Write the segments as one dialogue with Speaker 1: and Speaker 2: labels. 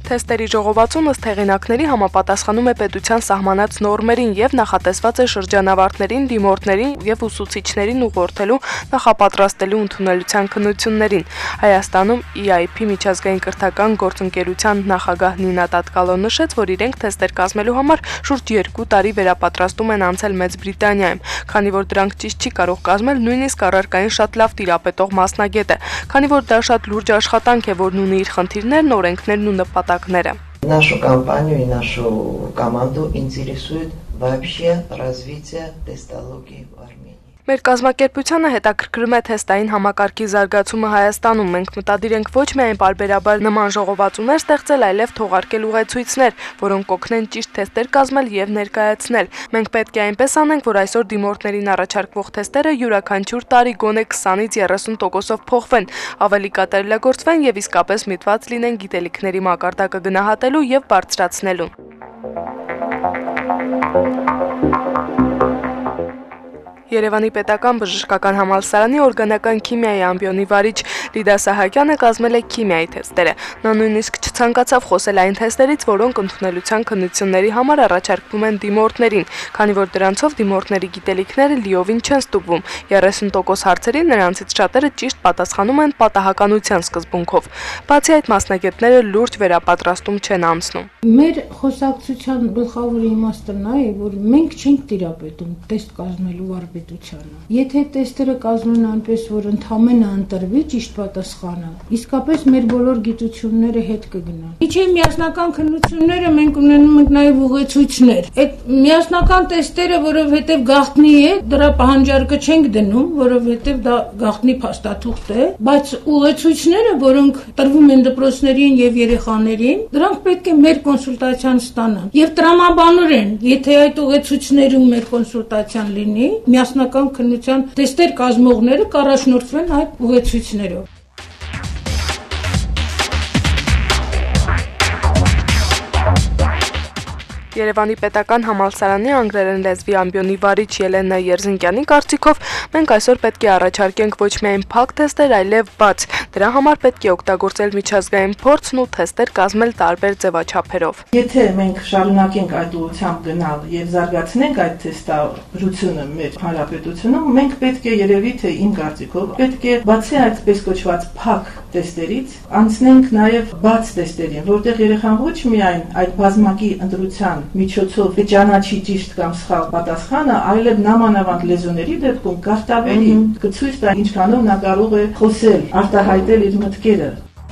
Speaker 1: Թեստերի ժողովածուն ըստ հեղինակների համապատասխանում է պետության սահմանած նորմերին եւ նախատեսված է շրջանավարտներին, դիմորդներին եւ ուսուցիչներին ուղղորդելու նախապատրաստելու ընդունելության քննություններին։ Հայաստանում EIP միջազգային կրթական գործընկերության նախագահ Նինա Տատկալոն նշեց, որ իրենք թեստեր կազմելու համար շուրջ 2 տարի վերապատրաստում են անցել Մեծ Բրիտանիայում, քանի որ դրանք ճիշտ չի կարող կազմել նույնիսկ առարկային շատ լավ տիրապետող մասնագետը, քանի որ դա շատ լուրջ աշխատանք է, որն ունի իր խնդիրներն, օրենքներն ու նպատակները։
Speaker 2: Нашу компанию и нашу команду интересует вообще развитие тестологии в Армении.
Speaker 1: Մեր կազմակերպությանը հետաքրքրում է թեստային համակարգի զարգացումը Հայաստանում։ Մենք մտադիր ենք ոչ միայն պարբերաբար նման ժողովածուներ ստեղծել, այլև թողարկել ուղեցույցներ, որոնք կօգնեն ճիշտ թեստեր կազմել եւ ներկայացնել։ Մենք պետք է այնպես անենք, որ այսօր դիմորդներին առաջարկվող թեստերը յուրաքանչյուր տարի գոնե 20-ից 30%-ով փոխվեն, ավելի կատարելագործվեն եւ իսկապես միտված լինեն գիտելիքների մակարդակը գնահատելու եւ բարձրացնելու։ Երևանի պետական բժշկական համալսարանի օրգանական քիմիայի ամբիոնի վարիչ Լիդա Սահակյանը կազմել է քիմիայի թեստերը։ Նա նույնիսկ չցանկացավ խոսել այն թեստերից, որոնք ընդունելության քննությունների համար առաջարկվում են դիմորդներին, քանի որ դրանցով դիմորդների գիտելիքները լիովին չեն ստուգվում։ 30% հարցերին նրանցից շատերը ճիշտ պատասխանում են պատահականության սկզբունքով։ Բացի այդ, մասնագետները լուրջ վերապատրաստում չեն անցնում։
Speaker 3: Մեր խոսակցության գլխավոր իմաստը նա է, որ մենք չենք տիրապետում տեստ կազմելու վարպետությանը։ Եթե տեստերը կազմեն այնպես, որ ընդհանրապես ընտրվի ճիշտ պատասխանը, իսկապես մեր բոլոր գիտությունները հետ կգնան։ Իջե միասնական քննությունները մենք ունենում ենք նաև ուղեցույցներ։ Այդ միասնական տեստերը, որովհետև գաղտնի է, դրա պահանջարկը չենք դնում, որովհետև դա գաղտնի փաստաթուղթ է, բայց ուղեցույցները, որոնք տրվում են դպրոցներին եւ երեխաներին, դրանք պետք է մեր կոնսուլտացիան ստանան։ Եվ տրամաբանորեն, եթե այդ ուղեցույցներում մեր կոնսուլտացիան լինի, միասնական քննության տեստեր կազմողները կառաջնորդվեն այդ ուղեցույցներով։
Speaker 1: Երևանի պետական համալսարանի անգլերեն լեզվի ամբիոնի վարիչ Ելենա Երզինկյանի կարծիքով մենք այսօր պետք է առաջարկենք ոչ միայն փակ թեստեր, այլև բաց։ Դրա համար պետք է օգտագործել միջազգային փորձն ու թեստեր կազմել տարբեր ձևաչափերով։
Speaker 4: Եթե մենք շարունակենք այդ ուղղությամբ գնալ եւ զարգացնենք այդ թեստավորությունը մեր հանրապետությունում, մենք պետք է երևի թե իմ կարծիքով պետք է բացի այդպես կոչված փակ տեստերից անցնենք նաեւ բաց տեստերին, որտեղ երեխան ոչ միայն այդ բազմակի ընտրության միջոցով կճանաչի ճիշտ կամ սխալ պատասխանը, այլև նամանավանդ լեզուների դեպքում կարտավելի կցույց տա ինչքանով նա կարող է խոսել, արտահայտել իր մտքերը։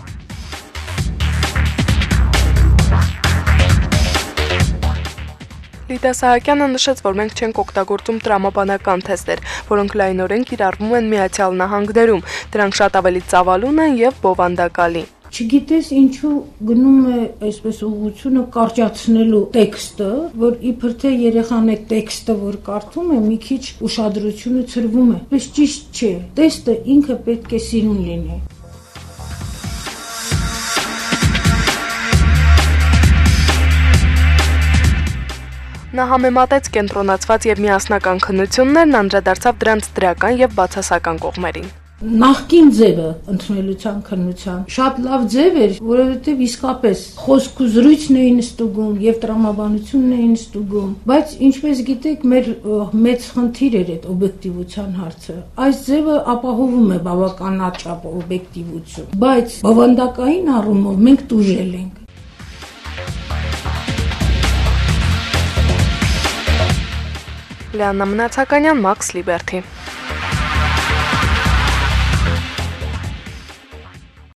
Speaker 1: Լիդա Սահակյանը նշեց, որ մենք չենք օգտագործում տրամաբանական թեստեր, որոնք լայնորեն կիրառվում են Միացյալ Նահանգներում։ Դրանք շատ ավելի ծավալուն են եւ բովանդակալի։
Speaker 3: Չգիտես ինչու գնում է այսպես ուղղությունը կարճացնելու տեքստը, որ իբր թե երեխան է տեքստը, որ կարդում է, մի քիչ ուշադրությունը ցրվում է։ Պես ճիշտ չէ։ Տեքստը ինքը պետք է սիրուն լինի։
Speaker 1: Նա համեմատեց կենտրոնացված եւ միասնական քննություններն, անդրադարձավ դրանց դրական եւ բացասական կողմերին։
Speaker 3: Նախկին ձևը ընդունելության քննության շատ լավ ձև էր, որովհետև իսկապես խոսք ու զրույցն էին ստուգում եւ տրամաբանությունն էին ստուգում, բայց ինչպես գիտեք, մեր մեծ խնդիր էր այդ օբյեկտիվության հարցը։ Այս ձևը ապահովում է բավականաչափ օբյեկտիվություն, բայց բովանդակային առումով մենք տուժել ենք։
Speaker 1: Լիաննա Մնացականյան, Մաքս Լիբերթի։